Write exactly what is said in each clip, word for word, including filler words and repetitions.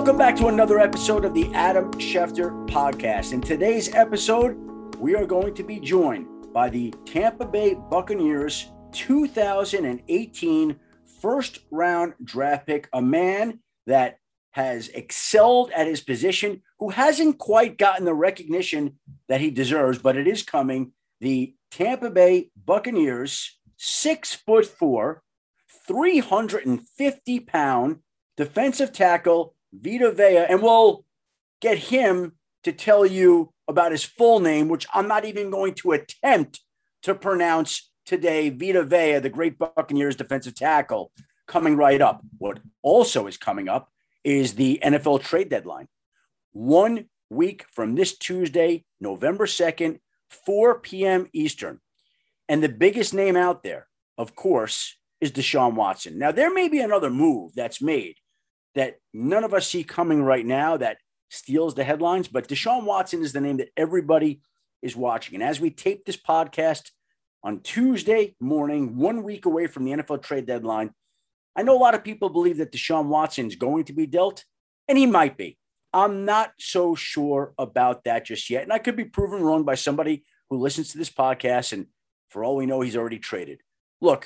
Welcome back to another episode of the Adam Schefter Podcast. In today's episode, we are going to be joined by the Tampa Bay Buccaneers two thousand eighteen first round draft pick, a man that has excelled at his position, who hasn't quite gotten the recognition that he deserves, but it is coming. The Tampa Bay Buccaneers, six foot four, three hundred fifty pound defensive tackle, Vita Vea, and we'll get him to tell you about his full name, which I'm not even going to attempt to pronounce today. Vita Vea, the great Buccaneers defensive tackle, coming right up. What also is coming up is the N F L trade deadline. One week from this Tuesday, November second, four p.m. Eastern. And the biggest name out there, of course, is Deshaun Watson. Now, there may be another move that's made that none of us see coming right now that steals the headlines, but Deshaun Watson is the name that everybody is watching. And as we tape this podcast on Tuesday morning, one week away from the N F L trade deadline, I know a lot of people believe that Deshaun Watson is going to be dealt, and he might be. I'm not so sure about that just yet. And I could be proven wrong by somebody who listens to this podcast, and for all we know, he's already traded. Look,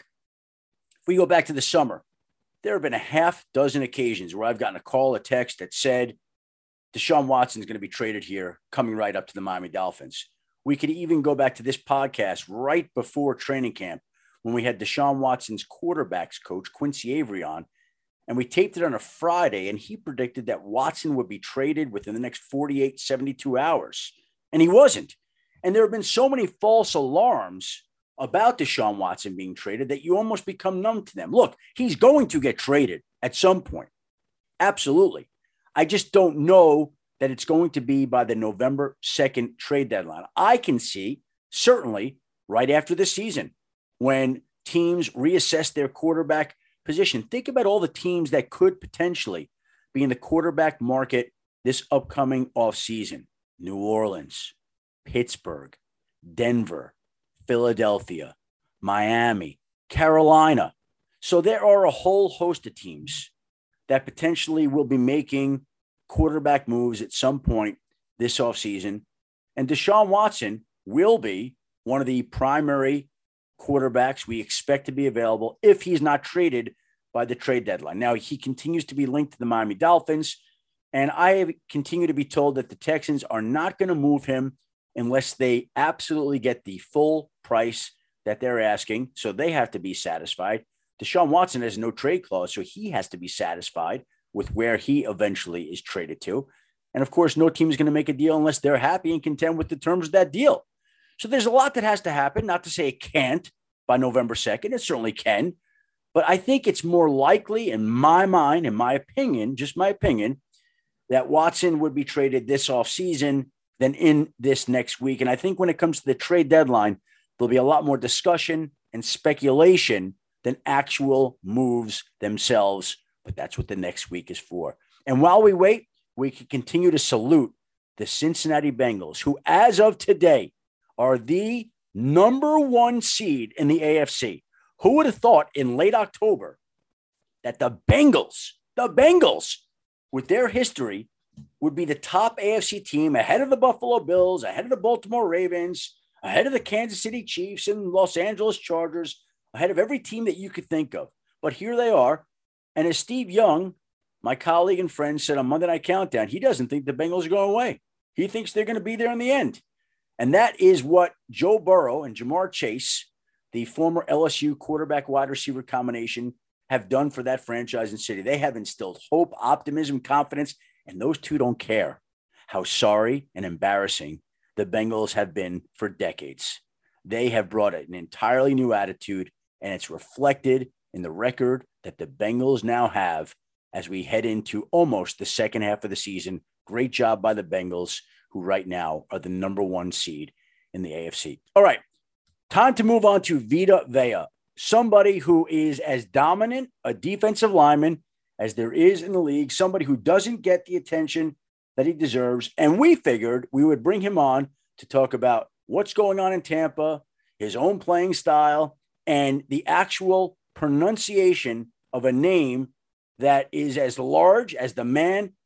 if we go back to the summer, there have been a half dozen occasions where I've gotten a call, a text that said Deshaun Watson is going to be traded here, coming right up to the Miami Dolphins. We could even go back to this podcast right before training camp when we had Deshaun Watson's quarterbacks coach, Quincy Avery, on, and we taped it on a Friday, and he predicted that Watson would be traded within the next forty-eight, seventy-two hours, and he wasn't. And there have been so many false alarms about Deshaun Watson being traded that you almost become numb to them. Look, he's going to get traded at some point. Absolutely. I just don't know that it's going to be by the November second trade deadline. I can see, certainly, right after the season, when teams reassess their quarterback position. Think about all the teams that could potentially be in the quarterback market this upcoming offseason. New Orleans, Pittsburgh, Denver, Philadelphia, Miami, Carolina. So there are a whole host of teams that potentially will be making quarterback moves at some point this offseason. And Deshaun Watson will be one of the primary quarterbacks we expect to be available if he's not traded by the trade deadline. Now, he continues to be linked to the Miami Dolphins, and I continue to be told that the Texans are not going to move him unless they absolutely get the full price that they're asking. So they have to be satisfied. Deshaun Watson has no trade clause, so he has to be satisfied with where he eventually is traded to. And of course, no team is going to make a deal unless they're happy and content with the terms of that deal. So there's a lot that has to happen. Not to say it can't by November second. It certainly can. But I think it's more likely in my mind, in my opinion, just my opinion, that Watson would be traded this offseason than in this next week. And I think when it comes to the trade deadline, there'll be a lot more discussion and speculation than actual moves themselves. But that's what the next week is for. And while we wait, we can continue to salute the Cincinnati Bengals, who as of today are the number one seed in the A F C. Who would have thought in late October that the Bengals, the Bengals, with their history, would be the top A F C team ahead of the Buffalo Bills, ahead of the Baltimore Ravens, ahead of the Kansas City Chiefs and Los Angeles Chargers, ahead of every team that you could think of. But here they are. And as Steve Young, my colleague and friend, said on Monday Night Countdown, he doesn't think the Bengals are going away. He thinks they're going to be there in the end. And that is what Joe Burrow and Jamar Chase, the former L S U quarterback wide receiver combination, have done for that franchise and city. They have instilled hope, optimism, confidence, and those two don't care how sorry and embarrassing the Bengals have been for decades. They have brought an entirely new attitude, and it's reflected in the record that the Bengals now have as we head into almost the second half of the season. Great job by the Bengals, who right now are the number one seed in the A F C. All right, time to move on to Vita Vea, somebody who is as dominant a defensive lineman as there is in the league, somebody who doesn't get the attention that he deserves. And we figured we would bring him on to talk about what's going on in Tampa, his own playing style, and the actual pronunciation of a name that is as large as the man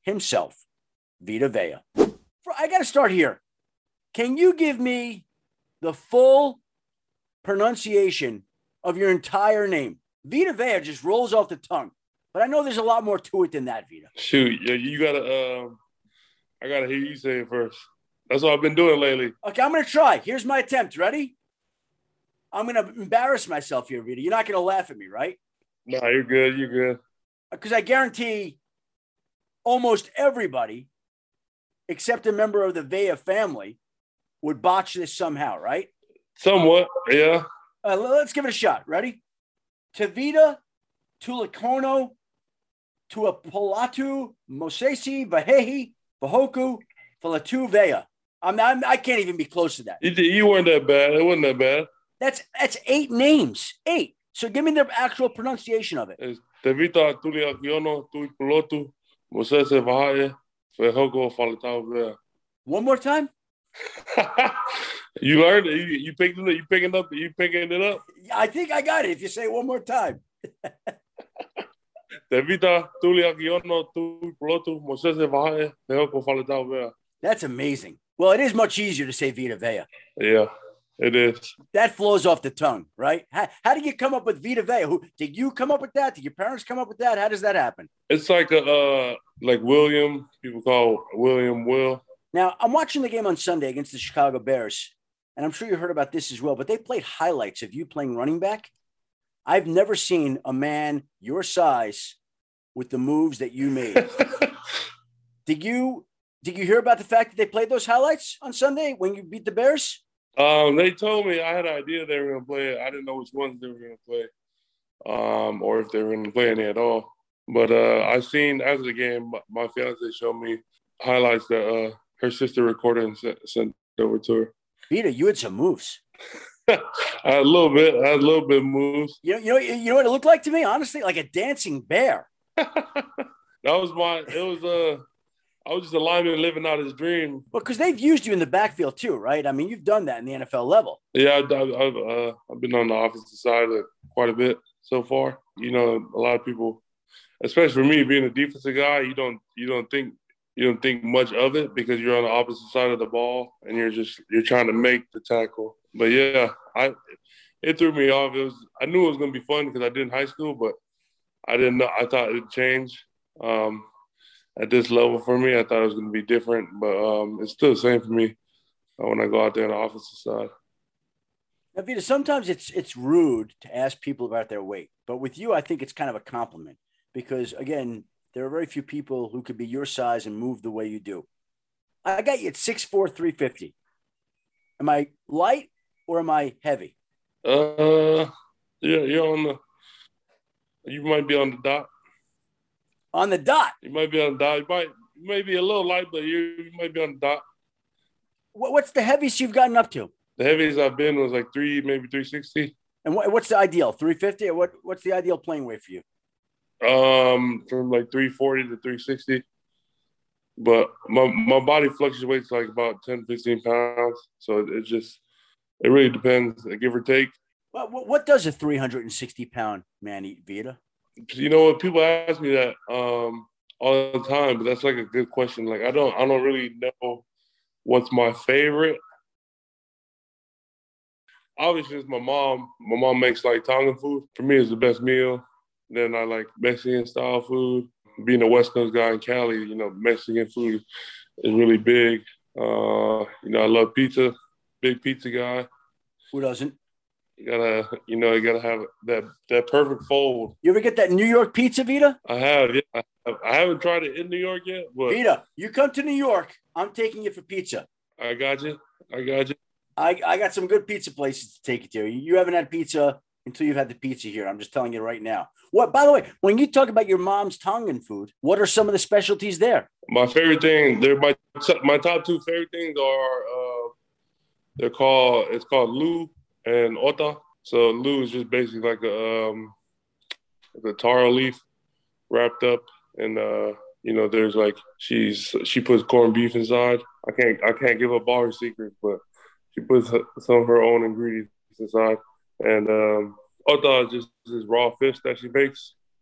himself, Vita Vea. I got to start here. Can you give me the full pronunciation of your entire name? Vita Vea just rolls off the tongue, but I know there's a lot more to it than that, Vita. Shoot, yeah, you gotta. Um, I gotta hear you say it first. That's what I've been doing lately. Okay, I'm gonna try. Here's my attempt. Ready? I'm gonna embarrass myself here, Vita. You're not gonna laugh at me, right? No, you're good. You're good. Because I guarantee almost everybody, except a member of the Vea family, would botch this somehow, right? Somewhat, yeah. Uh, let's give it a shot. Ready? Tavita, Tulakono, Tuapolatu, Mosesi, Vahehi, Vahoku, Falatu, Vea. I'm, I'm, I can't even be close to that. You, you weren't that bad. It wasn't that bad. That's that's eight names. Eight. So give me the actual pronunciation of it. It's Tavita, Tuliakiono, Tuipolotu, Mosese, Vahaye, Vahoku, Falatu, Vea. One more time. You learned it. You, you picked it up. You picking up. You picking it up. I think I got it. If you say it one more time. Tevita, Tuliakiono, Tuipolotu, Mosese, Vahaye, Vahoku, Falatu, Vea. That's amazing. Well, it is much easier to say Vita Vea. Yeah, it is. That flows off the tongue, right? How, how did you come up with Vita Vea? Who did you come up with that? Did your parents come up with that? How does that happen? It's like a uh, like William. People call William Will. Now, I'm watching the game on Sunday against the Chicago Bears, and I'm sure you heard about this as well, but they played highlights of you playing running back. I've never seen a man your size with the moves that you made. Did you did you hear about the fact that they played those highlights on Sunday when you beat the Bears? Um, they told me. I had an idea they were going to play it. I didn't know which ones they were going to play, um, or if they were going to play any at all. But uh, I seen after the game, my fiance showed me highlights that uh, her sister recorded and sent, sent over to her. Vita, you had some moves. I had a little bit. I had a little bit of moves. You know, you know, you know what it looked like to me? Honestly, like a dancing bear. That was my. It was uh, I was just a lineman living out his dream. Well, because they've used you in the backfield too, right? I mean, you've done that in the N F L level. Yeah, I've I've, uh, I've been on the offensive side of quite a bit so far. You know, a lot of people, especially for me, being a defensive guy, you don't you don't think you don't think much of it because you're on the opposite side of the ball and you're just you're trying to make the tackle. But yeah, I it threw me off. It was I knew it was gonna be fun because I did in high school, but I didn't know. I thought it'd change um, at this level for me. I thought it was gonna be different, but um, it's still the same for me uh, when I go out there on the offensive side. Now, Vita, sometimes it's it's rude to ask people about their weight, but with you, I think it's kind of a compliment because again, there are very few people who could be your size and move the way you do. I got you at six four, three fifty. Am I light or am I heavy? Uh, yeah, you're on the. You might be on the dot. On the dot. You might be on the dot. You might, you may be a little light, but you, you might be on the dot. What, what's the heaviest you've gotten up to? The heaviest I've been was like three, maybe three sixty. And what, what's the ideal? three fifty or what? What's the ideal playing weight for you? Um, from like three forty to three sixty. But my my body fluctuates like about ten, fifteen pounds. So it, it just, it really depends, give or take. What, what, what does a three hundred sixty pound man eat, Vita? You know what? People ask me that um, all the time, but that's like a good question. Like I don't, I don't really know what's my favorite. Obviously, it's my mom. My mom makes like Tongan food. For me, it's the best meal. Then I like Mexican style food. Being a West Coast guy in Cali, you know, Mexican food is really big. Uh, you know, I love pizza. Big pizza guy. Who doesn't? You gotta, you know, you gotta have that that perfect fold. You ever get that New York pizza, Vita? I have. Yeah, I, have. I haven't tried it in New York yet, but Vita, you come to New York, I'm taking you for pizza. I got you. I got you. I, I got some good pizza places to take you to. You haven't had pizza until you've had the pizza here. I'm just telling you right now. What? By the way, when you talk about your mom's Tongan food, what are some of the specialties there? My favorite thing, they're my my top two favorite things are uh, they're called it's called lu and ota. So lu is just basically like a um, like a taro leaf wrapped up, and uh, you know, there's like she's she puts corned beef inside. I can't I can't give up all her secrets, but she puts some of her own ingredients inside. And um, ota is just this raw fish that she makes,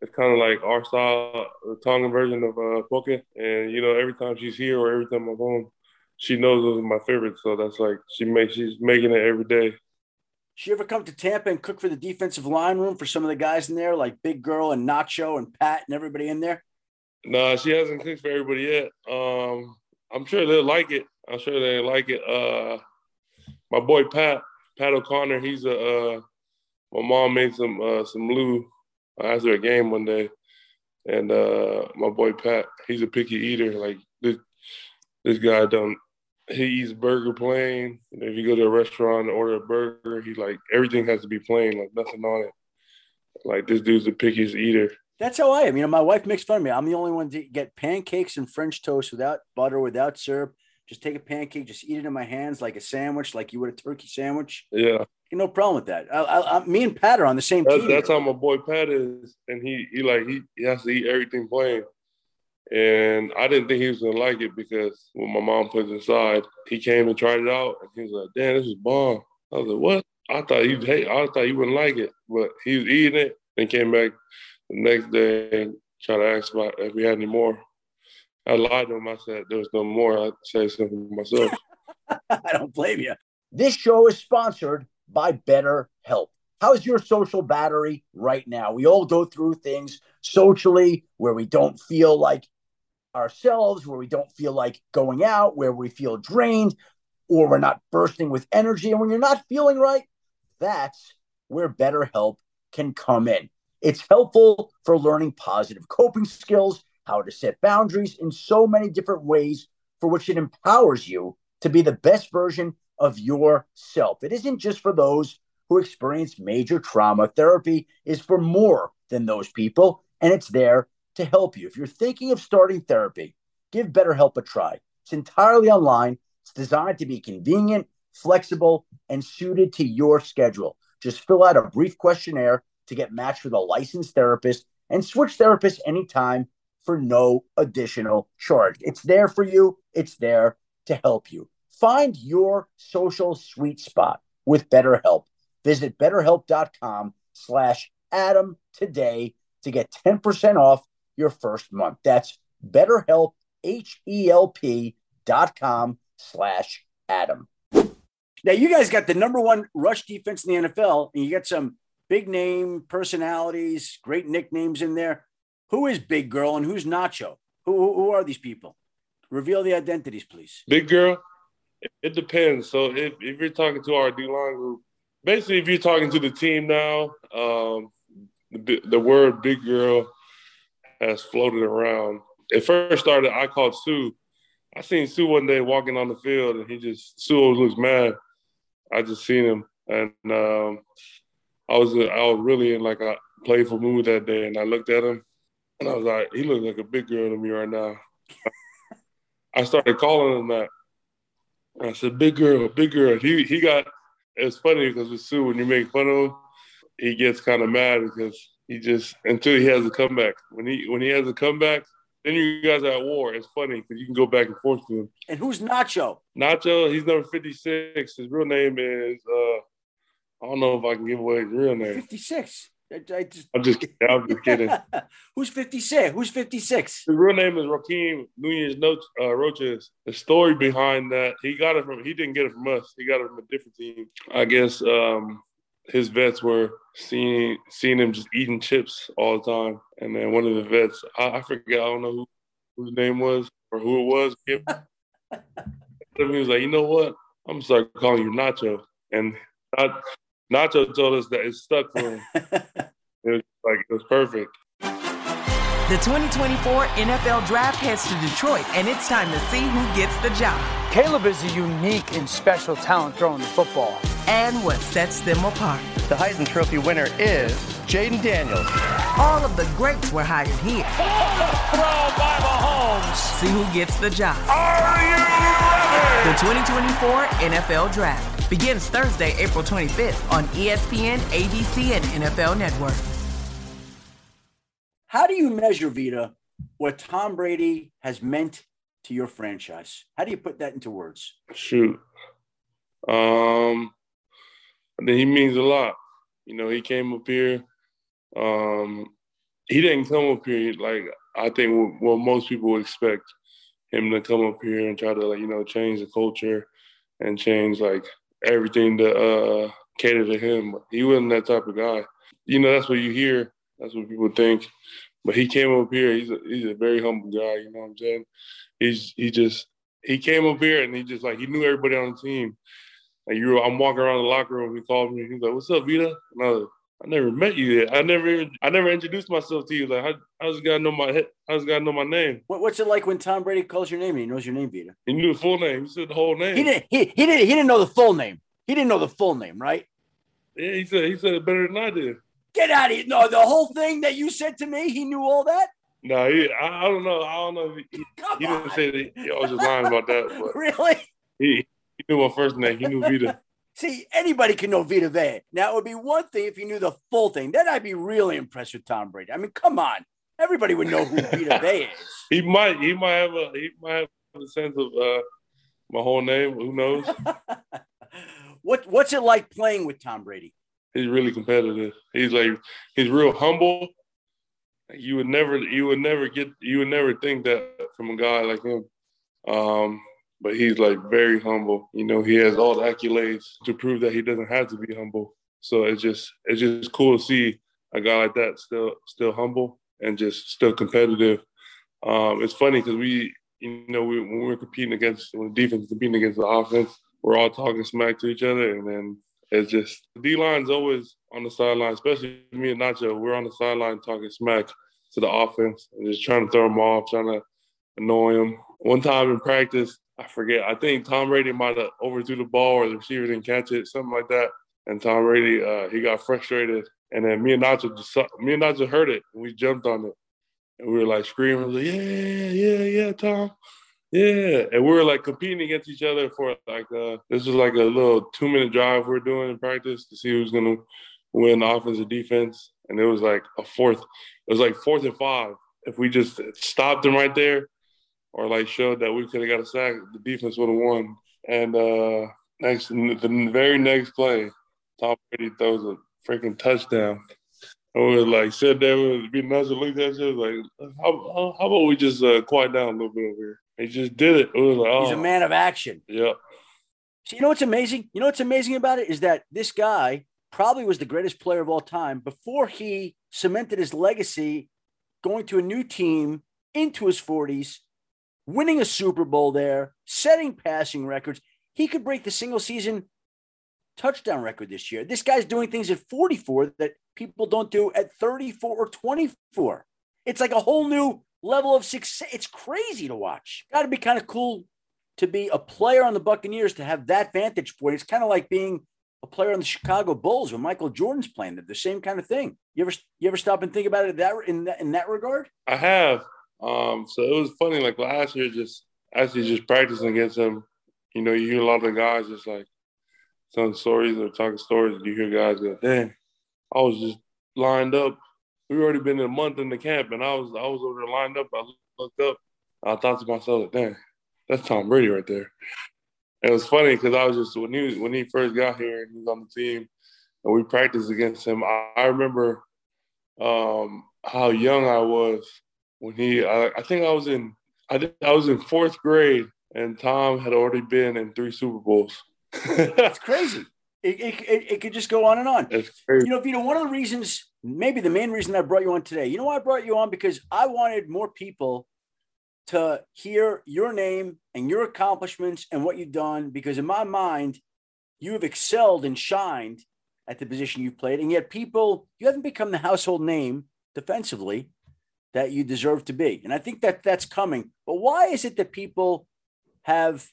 It's kind of like our style, the Tongan version of uh, poke. And, you know, every time she's here or every time I'm home, she knows those are my favorites. So that's like, she makes, she's making it every day. She ever come to Tampa and cook for the defensive line room for some of the guys in there, like Big Girl and Nacho and Pat and everybody in there? No, she hasn't cooked for everybody yet. Um, I'm sure they'll like it. I'm sure they like it. Uh, my boy Pat, Pat O'Connor, he's a, uh, my mom made some uh, some Lou after a game one day. And uh, my boy Pat, he's a picky eater. Like this, this guy don't, he eats burger plain. And if you go to a restaurant and order a burger, he like, everything has to be plain, like nothing on it. Like this dude's the pickiest eater. That's how I am. You know, my wife makes fun of me. I'm the only one to get pancakes and French toast without butter, without syrup. Just take a pancake, just eat it in my hands like a sandwich, like you would a turkey sandwich. Yeah. No problem with that. I, I, I, me and Pat are on the same that's, team. That's how my boy Pat is. And he, he like, he, he has to eat everything plain. And I didn't think he was going to like it because when my mom put it inside, he came and tried it out. And he was like, damn, this is bomb. I was like, what? I thought you'd hate I thought you wouldn't like it. But he was eating it and came back the next day and tried to ask about if we had any more. I lied to him. I said there was no more. I said something for myself. I don't blame you. This show is sponsored by BetterHelp. How's your social battery right now? We all go through things socially where we don't feel like ourselves, where we don't feel like going out, where we feel drained, or we're not bursting with energy. And when you're not feeling right, that's where BetterHelp can come in. It's helpful for learning positive coping skills, how to set boundaries in so many different ways for which it empowers you to be the best version of yourself. It isn't just for those who experience major trauma. Therapy is for more than those people, and it's there to help you. If you're thinking of starting therapy, give BetterHelp a try. It's entirely online. It's designed to be convenient, flexible, and suited to your schedule. Just fill out a brief questionnaire to get matched with a licensed therapist and switch therapists anytime for no additional charge. It's there for you. It's there to help you. Find your social sweet spot with BetterHelp. Visit betterhelp.com slash Adam today to get ten percent off your first month. That's BetterHelp, H-E-L-P dot com slash Adam. Now, you guys got the number one rush defense in the N F L, and you got some big name personalities, great nicknames in there. Who is Big Girl and who's Nacho? Who, who, who are these people? Reveal the identities, please. Big Girl, it depends. So if, if you're talking to our D-line group, basically if you're talking to the team now, um, the, the word Big Girl has floated around. It first started, I called Sue. I seen Sue one day walking on the field, and he just, Sue always looks mad. I just seen him. And um, I was I was really in like a playful mood that day, and I looked at him, and I was like, he looks like a big girl to me right now. I started calling him that. I said, big girl, big girl. He he got, it's funny because with Sue, when you make fun of him, he gets kind of mad because he just, until he has a comeback. When he when he has a comeback, then you guys are at war. It's funny because you can go back and forth to him. And who's Nacho? Nacho, he's number fifty-six. His real name is, uh, I don't know if I can give away his real name. fifty-six. I, I just... I'm just kidding. I'm just kidding. Who's fifty-six? Who's fifty-six? His real name is Raheem Nunez uh, Roches. The story behind that, he got it from, he didn't get it from us. He got it from a different team. I guess um, his vets were seeing seeing him just eating chips all the time. And then one of the vets, I, I forget, I don't know who whose name was or who it was. He was like, you know what? I'm going to start calling you Nacho. And not, Nacho told us that it stuck for him. It was like, it was perfect. The twenty twenty-four N F L Draft heads to Detroit, and it's time to see who gets the job. Caleb is a unique and special talent throwing the football. And what sets them apart. The Heisman Trophy winner is Jaden Daniels. All of the greats were hired here. Throw by Mahomes. See who gets the job. Are you ready? The twenty twenty-four N F L Draft begins Thursday, April twenty-fifth on E S P N, A B C, and N F L Network. How do you measure, Vita, what Tom Brady has meant to your franchise? How do you put that into words? Shoot. Um, I think he means a lot. You know, he came up here. Um, he didn't come up here like I think what most people would expect him to come up here and try to, like, you know, change the culture and change like everything to uh, cater to him. He wasn't that type of guy. You know, that's what you hear. That's what people think. But he came up here. He's a, he's a very humble guy. You know what I'm saying? He's he just he came up here and he just like he knew everybody on the team. Like you, were, I'm walking around the locker room. He called me. He's like, "What's up, Vita?" And I was like, I never met you yet. I never even, I never introduced myself to you. Like, how, how's this guy know my how's this guy know my name? What, what's it like when Tom Brady calls your name and he knows your name, Vita? He knew the full name. He said the whole name. He didn't. He, he didn't. He didn't know the full name. He didn't know the full name, right? Yeah, he said he said it better than I did. Get out of here! No, the whole thing that you said to me, he knew all that. No, he, I, I don't know. I don't know. If he, he didn't say that. I was just lying about that. But really? He he knew my first name. He knew Vita. See, anybody can know Vita Vea. Now, it would be one thing if you knew the full thing. Then I'd be really impressed with Tom Brady. I mean, come on. Everybody would know who Vita Vea is. He might. He might have a. He might have a sense of uh, my whole name. Who knows? what What's it like playing with Tom Brady? He's really competitive. He's like he's real humble. You would never. You would never get. You would never think that from a guy like him. Um, But he's like very humble. You know, he has all the accolades to prove that he doesn't have to be humble. So it's just it's just cool to see a guy like that still still humble and just still competitive. Um, it's funny because we, you know, we, when we're competing against when the defense is competing against the offense, we're all talking smack to each other, and then it's just the D line's always on the sideline, especially me and Nacho. We're on the sideline talking smack to the offense and just trying to throw them off, trying to annoy them. One time in practice, I forget. I think Tom Brady might have overthrew the ball or the receiver didn't catch it, something like that. And Tom Brady, uh, he got frustrated. And then me and Nacho just me and Nacho heard it, and we jumped on it. And we were like screaming, like, yeah, yeah, yeah, Tom. Yeah. And we were like competing against each other for like, uh, this was like a little two minute drive we we're doing in practice to see who's going to win offense or defense. And it was like a fourth, it was like fourth and five. If we just stopped them right there, or like showed that we could have got a sack, the defense would have won. And uh, next, the very next play, Tom Brady throws a freaking touchdown. And we were like, sit there, we were being nice and looked at each other, like, how, how about we just uh, quiet down a little bit over here? He just did it. It was like, oh. He's a man of action. Yeah. So you know what's amazing? You know what's amazing about it is that this guy probably was the greatest player of all time before he cemented his legacy going to a new team into his forties, winning a Super Bowl there, setting passing records. He could break the single season touchdown record this year. This guy's doing things at forty-four that people don't do at thirty-four or twenty-four. It's like a whole new level of success. It's crazy to watch. Got to be kind of cool to be a player on the Buccaneers, to have that vantage point. It's kind of like being a player on the Chicago Bulls when Michael Jordan's playing. They're the same kind of thing. You ever you ever stop and think about it that in that, in that regard? I have. Um, so it was funny, like last year, just actually just practicing against him, you know, you hear a lot of the guys just like telling stories or talking stories, and you hear guys go, dang, I was just lined up. We already been a month in the camp, and I was I was over there lined up. I looked up, I thought to myself, like, dang, that's Tom Brady right there. And it was funny because I was just, when he, when he first got here and he was on the team and we practiced against him, I, I remember um, how young I was. When he, I, I think I was in, I think I was in fourth grade, and Tom had already been in three Super Bowls. It's crazy. It, it, it, it could just go on and on. It's crazy. You know, Vito, one of the reasons, maybe the main reason I brought you on today, you know why I brought you on? Because I wanted more people to hear your name and your accomplishments and what you've done, because in my mind, you have excelled and shined at the position you've played, and yet people, you haven't become the household name defensively that you deserve to be. And I think that that's coming. But why is it that people have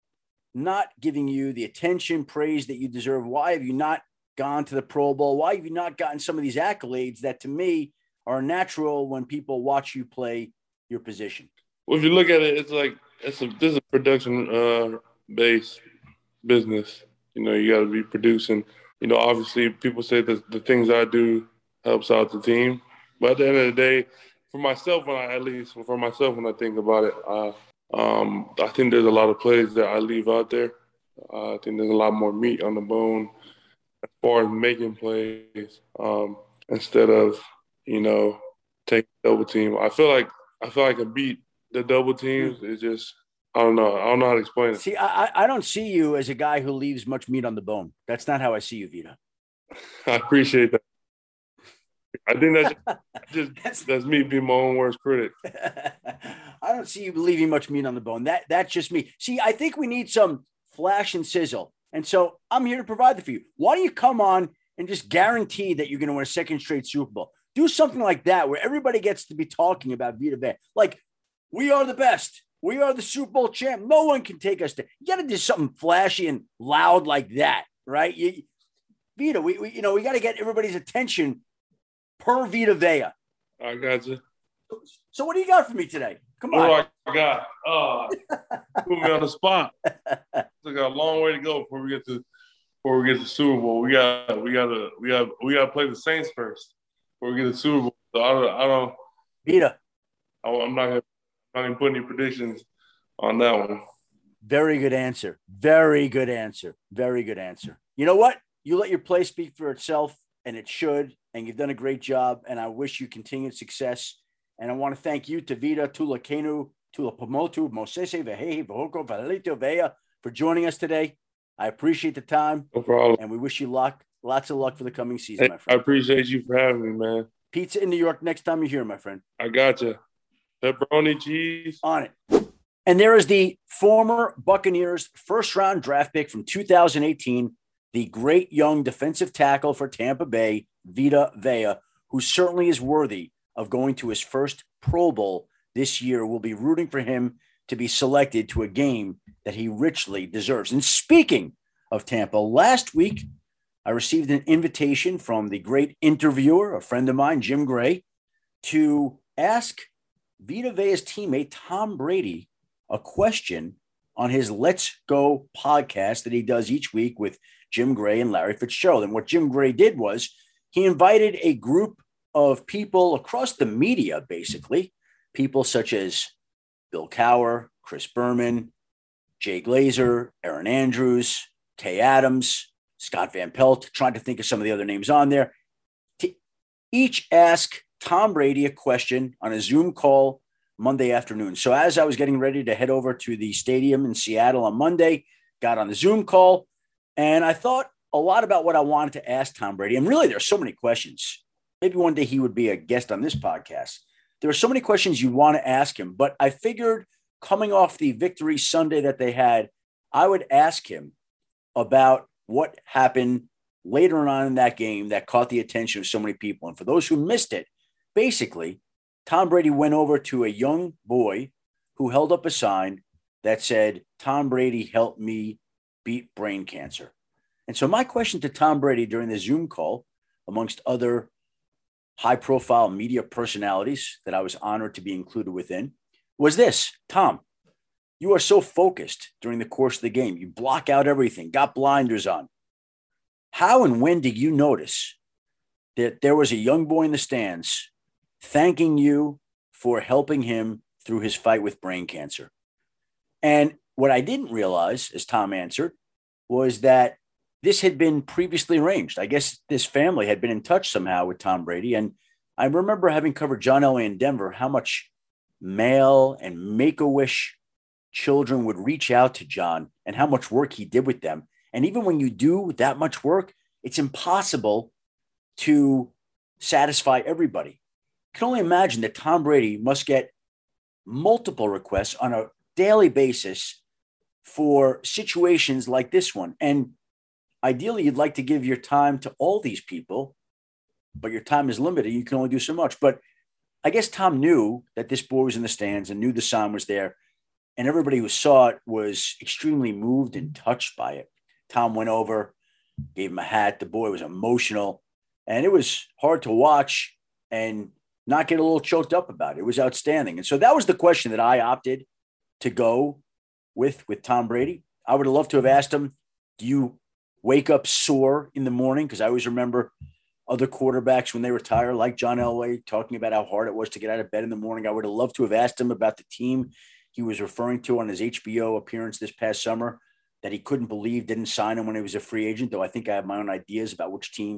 not giving you the attention, praise that you deserve? Why have you not gone to the Pro Bowl? Why have you not gotten some of these accolades that to me are natural when people watch you play your position? Well, if you look at it, it's like, it's a, this is a production uh, based business. You know, you got to be producing. You know, obviously people say that the things I do helps out the team. But at the end of the day, for myself, when I, at least for myself, when I think about it, uh, um, I think there's a lot of plays that I leave out there. Uh, I think there's a lot more meat on the bone as far as making plays um, instead of, you know, take double team. I feel like I feel like I beat the double teams. It's just I don't know. I don't know how to explain it. See, I I don't see you as a guy who leaves much meat on the bone. That's not how I see you, Vita. I appreciate that. I think that's just that's, that's me being my own worst critic. I don't see you leaving much meat on the bone. That that's just me. See, I think we need some flash and sizzle, and so I'm here to provide that for you. Why don't you come on and just guarantee that you're going to win a second straight Super Bowl? Do something like that where everybody gets to be talking about Vita Vea. Like, we are the best. We are the Super Bowl champ. No one can take us to. You got to do something flashy and loud like that, right? You, Vita, we, we you know we got to get everybody's attention. Per Vita Vea. I got you. So what do you got for me today? Come on. on. Oh, I got. Uh, put me on the spot. We got a long way to go before we get to before we get to Super Bowl. We got we got to we got we got to play the Saints first before we get to Super Bowl. So I don't I don't. Vita. I, I'm not gonna I'm not gonna put any predictions on that one. Very good answer. Very good answer. Very good answer. You know what? You let your play speak for itself, and it should. And you've done a great job, and I wish you continued success. And I want to thank you, Tavita, Tulakenu, Tulapamotu, Mosese, Vehehi, Vahoko, Valito Vea, for joining us today. I appreciate the time. No problem. And we wish you luck, lots of luck for the coming season, hey, my friend. I appreciate you for having me, man. Pizza in New York next time you're here, my friend. I got you. Pepperoni cheese. On it. And there is the former Buccaneers first-round draft pick from two thousand eighteen, the great young defensive tackle for Tampa Bay, Vita Vea, who certainly is worthy of going to his first Pro Bowl this year. We'll be rooting for him to be selected to a game that he richly deserves. And speaking of Tampa, last week I received an invitation from the great interviewer, a friend of mine, Jim Gray, to ask Vita Vea's teammate, Tom Brady, a question on his Let's Go podcast that he does each week with Jim Gray and Larry Fitzgerald. And what Jim Gray did was he invited a group of people across the media, basically, people such as Bill Cowher, Chris Berman, Jay Glazer, Aaron Andrews, Kay Adams, Scott Van Pelt, trying to think of some of the other names on there, to each ask Tom Brady a question on a Zoom call Monday afternoon. So as I was getting ready to head over to the stadium in Seattle on Monday, got on the Zoom call, and I thought a lot about what I wanted to ask Tom Brady. And really, there's so many questions. Maybe one day he would be a guest on this podcast. There are so many questions you want to ask him, but I figured coming off the victory Sunday that they had, I would ask him about what happened later on in that game that caught the attention of so many people. And for those who missed it, basically, Tom Brady went over to a young boy who held up a sign that said, "Tom Brady helped me beat brain cancer." And so my question to Tom Brady during the Zoom call, amongst other high-profile media personalities that I was honored to be included within, was this: Tom, you are so focused during the course of the game. You block out everything, got blinders on. How and when did you notice that there was a young boy in the stands thanking you for helping him through his fight with brain cancer? And what I didn't realize, as Tom answered, was that this had been previously arranged. I guess this family had been in touch somehow with Tom Brady. And I remember having covered John Elway in Denver, how much mail and Make-A-Wish children would reach out to John and how much work he did with them. And even when you do that much work, it's impossible to satisfy everybody. You can only imagine that Tom Brady must get multiple requests on a daily basis for situations like this one. And ideally, you'd like to give your time to all these people, but your time is limited. You can only do so much. But I guess Tom knew that this boy was in the stands and knew the sign was there. And everybody who saw it was extremely moved and touched by it. Tom went over, gave him a hat. The boy was emotional. And it was hard to watch and not get a little choked up about it. It was outstanding. And so that was the question that I opted to go with, with Tom Brady. I would have loved to have asked him, do you wake up sore in the morning? Because I always remember other quarterbacks when they retire, like John Elway, talking about how hard it was to get out of bed in the morning. I would have loved to have asked him about the team he was referring to on his H B O appearance this past summer that he couldn't believe didn't sign him when he was a free agent, though I think I have my own ideas about which team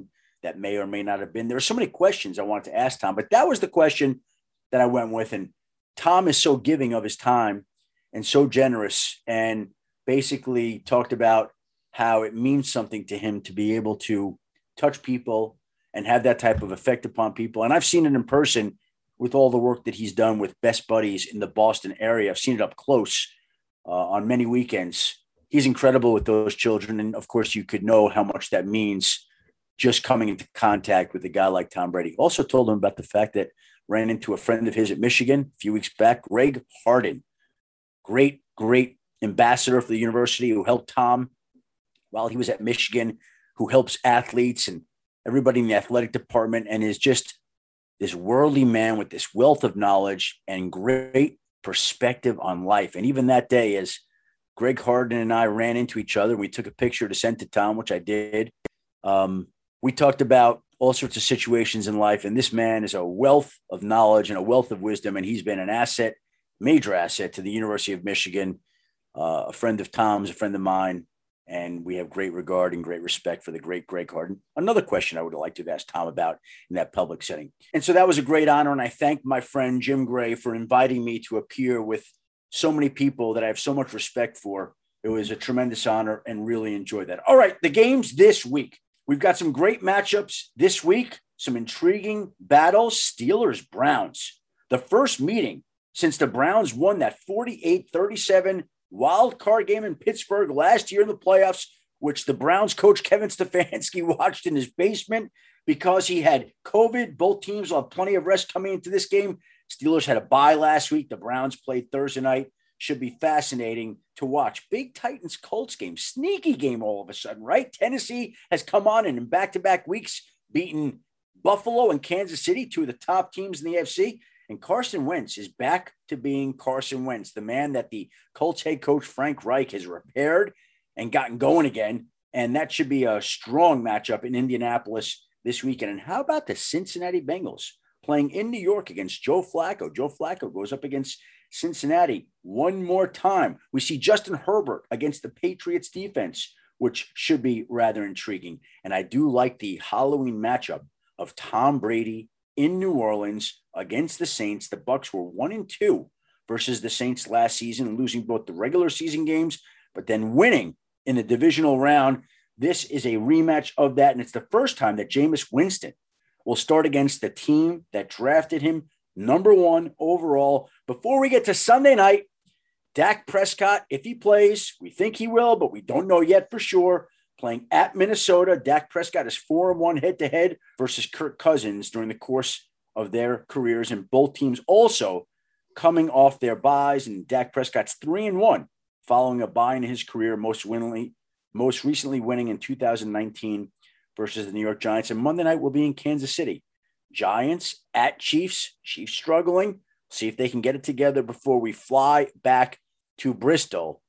that may or may not have been. There are so many questions I wanted to ask Tom, but that was the question that I went with. And Tom is so giving of his time and so generous, and basically talked about how it means something to him to be able to touch people and have that type of effect upon people. And I've seen it in person with all the work that he's done with Best Buddies in the Boston area. I've seen it up close uh, on many weekends. He's incredible with those children. And of course, you could know how much that means just coming into contact with a guy like Tom Brady. Also told him about the fact that ran into a friend of his at Michigan a few weeks back, Greg Harden, great, great ambassador for the university who helped Tom while he was at Michigan, who helps athletes and everybody in the athletic department, and is just this worldly man with this wealth of knowledge and great perspective on life. And even that day, as Greg Harden and I ran into each other, we took a picture to send to Tom, which I did. Um, we talked about all sorts of situations in life. And this man is a wealth of knowledge and a wealth of wisdom. And he's been an asset, major asset to the University of Michigan, uh, a friend of Tom's, a friend of mine. And we have great regard and great respect for the great Greg Harden. Another question I would like to have asked Tom about in that public setting. And so that was a great honor. And I thank my friend Jim Gray for inviting me to appear with so many people that I have so much respect for. It was a tremendous honor and really enjoyed that. All right, the games this week. We've got some great matchups this week, some intriguing battles. Steelers, Browns. The first meeting since the Browns won that forty-eight thirty-seven wild card game in Pittsburgh last year in the playoffs, which the Browns coach Kevin Stefanski watched in his basement because he had COVID. Both teams will have plenty of rest coming into this game. Steelers had a bye last week. The Browns played Thursday night. Should be fascinating to watch. Big Titans Colts game, sneaky game all of a sudden, right? Tennessee has come on and in back-to-back weeks beaten Buffalo and Kansas City, two of the top teams in the A F C. And Carson Wentz is back to being Carson Wentz, the man that the Colts head coach Frank Reich has repaired and gotten going again. And that should be a strong matchup in Indianapolis this weekend. And how about the Cincinnati Bengals playing in New York against Joe Flacco? Joe Flacco goes up against Cincinnati one more time. We see Justin Herbert against the Patriots defense, which should be rather intriguing. And I do like the Halloween matchup of Tom Brady in New Orleans against the Saints. The Bucs were one and two versus the Saints last season, losing both the regular season games, but then winning in the divisional round. This is a rematch of that. And it's the first time that Jameis Winston will start against the team that drafted him number one overall. Before we get to Sunday night, Dak Prescott, if he plays, we think he will, but we don't know yet for sure, playing at Minnesota. Dak Prescott is four and one head-to-head versus Kirk Cousins during the course of their careers, and both teams also coming off their byes. And Dak Prescott's three and one following a bye in his career, most winningly, most recently winning in two thousand nineteen versus the New York Giants. And Monday night will be in Kansas City. Giants at Chiefs. Chiefs struggling. See if they can get it together before we fly back to Bristol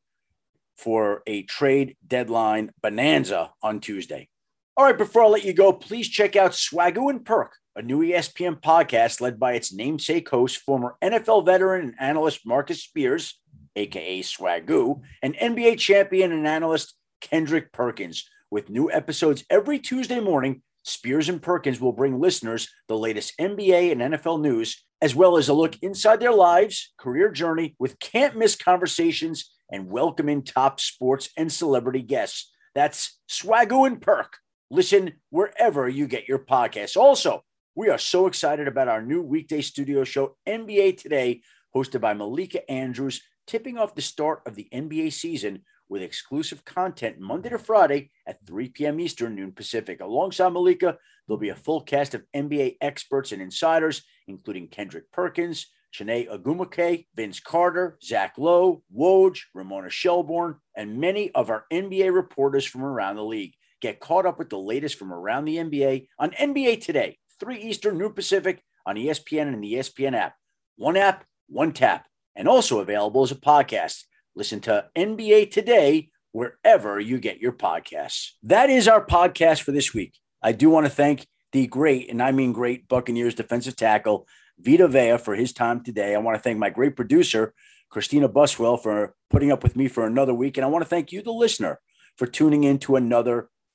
for a trade deadline bonanza on Tuesday. All right, before I let you go, please check out Swagoo and Perk, a new E S P N podcast led by its namesake host, former N F L veteran and analyst Marcus Spears, a k a. Swagoo, and N B A champion and analyst Kendrick Perkins. With new episodes every Tuesday morning, Spears and Perkins will bring listeners the latest N B A and N F L news, as well as a look inside their lives, career journey, with can't-miss conversations and welcoming top sports and celebrity guests. That's Swagoo and Perk. Listen wherever you get your podcasts. Also, we are so excited about our new weekday studio show, N B A Today, hosted by Malika Andrews, tipping off the start of the N B A season with exclusive content Monday to Friday at three p.m. Eastern, noon Pacific. Alongside Malika, there'll be a full cast of N B A experts and insiders, including Kendrick Perkins, Chiney Ogwumike, Vince Carter, Zach Lowe, Woj, Ramona Shelbourne, and many of our N B A reporters from around the league. Get caught up with the latest from around the N B A on N B A Today, three Eastern, noon Pacific, on E S P N and the E S P N app. One app, one tap, and also available as a podcast. Listen to N B A Today wherever you get your podcasts. That is our podcast for this week. I do want to thank the great, and I mean great, Buccaneers defensive tackle, Vita Vea, for his time today. I want to thank my great producer, Christina Buswell, for putting up with me for another week. And I want to thank you, the listener, for tuning in to another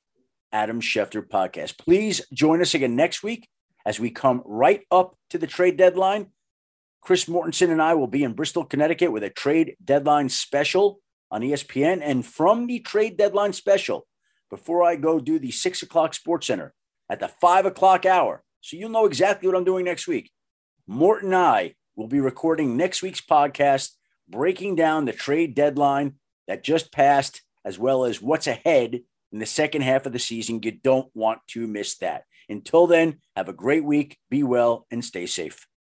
Adam Schefter podcast. Please join us again next week as we come right up to the trade deadline. Chris Mortensen and I will be in Bristol, Connecticut with a trade deadline special on E S P N. And from the trade deadline special, before I go do the six o'clock Sports Center at the five o'clock hour, so you'll know exactly what I'm doing next week, Morton and I will be recording next week's podcast, breaking down the trade deadline that just passed, as well as what's ahead in the second half of the season. You don't want to miss that. Until then, have a great week, be well, and stay safe.